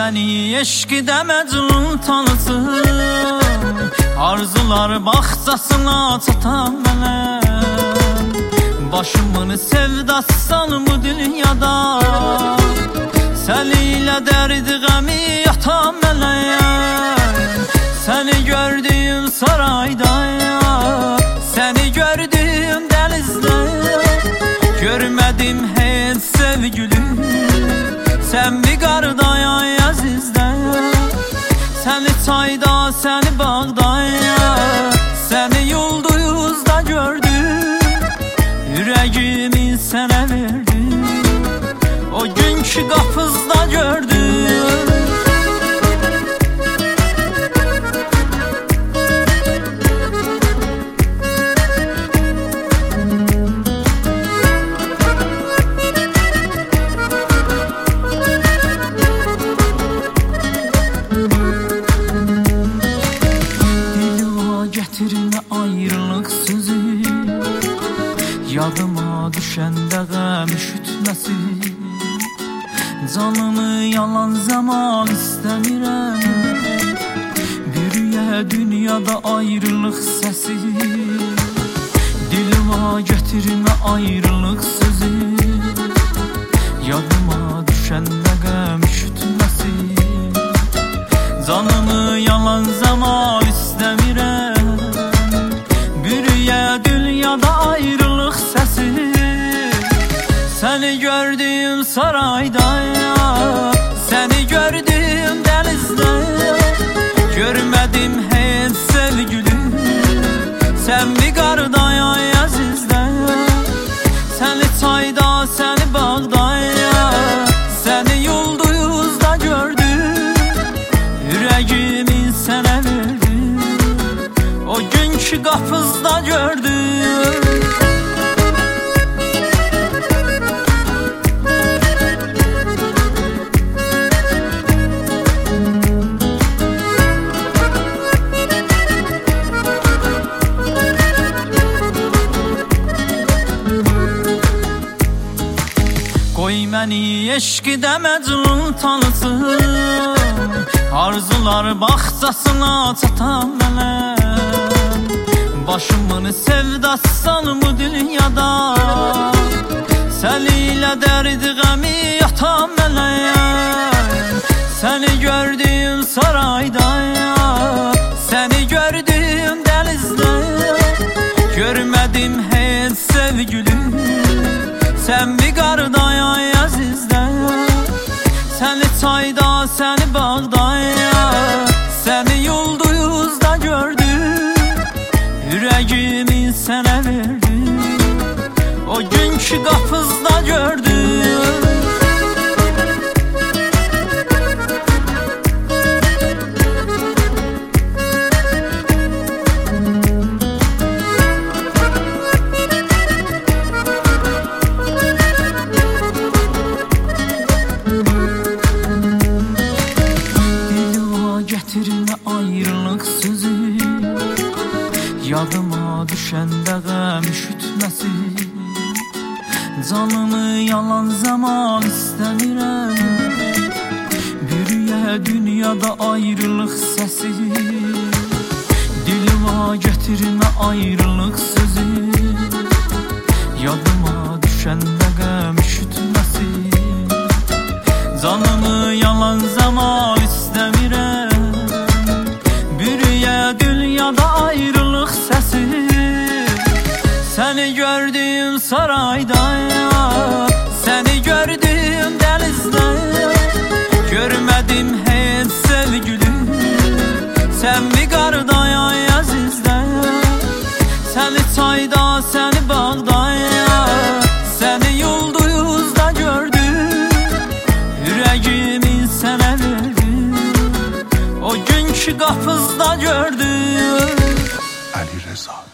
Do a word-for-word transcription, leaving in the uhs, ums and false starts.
məni eşqidə məcnun tanısın, arzular baxçasına çatan mənə. Başımın sevdasan bu dünyada, səni ilə dərdi qəmi yatan mənə. Səni gördüyüm sarayda, səni gördüyüm dənizdə, görmədim heç sevgilim, sən bir qarda əzizdə. Səni çayda, səni bağda, səni yulduzda gördüm, ürəyimi sənə verdim, o günkü qapızda gördüm. Gətirmə ayrılıq sözü, yadıma düşəndə qəm üşütməsin. Canımı yalan zaman istəmirəm, bürüyə dünyada ayrılıq səsi. Dilimə gətirmə ayrılıq sözü, yadıma düşəndə qəm üşütməsin. Canımı yalan zaman istəmirəm, dünyada ayrılıq səsi. Səni gördüyüm sarayda, səni gördüyüm dənizdə, görmədim heç sevgilim, sən bir qarda əzizdə. Səni çayda, səni bağda, səni yulduzda gördüm, ürəyimi sənə verdim, o günkü qapızda gördüm. Qoy məni eşqidə məcnun tanısın, arzular baxçasına çatan mənə. Başımın sevdasan bu dünyada, səni ilə dərdi qəmi yatan mənə. Səni gördüyüm sarayda, səni gördüyüm dənizdə, görmədim heç sevgilim, sən bir qarda əzizdə. Səni çayda, səni bağda, səni yulduzda gördüm, ürəyimi sənə verdim, o günkü qapızda gördüm. Gətirmə ayrılıq sözü, yadıma düşəndə qəm üşütməsin. Canımı yalan zaman istəmirəm, bürüyə dünyada ayrılıq səsi. Dilimə gətirmə ayrılıq sözü, yadıma düşəndə qəm üşütməsin. Canımı yalan zaman istəmirəm, dünyada ayrılıq səsi. Səni gördüyüm sarayda, səni gördüyüm dənizdə, görmədim heç sevgilim, sən bir qarda əzizdə. Səni çayda, səni bağda, səni yulduzda gördüm, ürəyimi sənə verdim, o günkü qapızda gördüm. Ali Reza.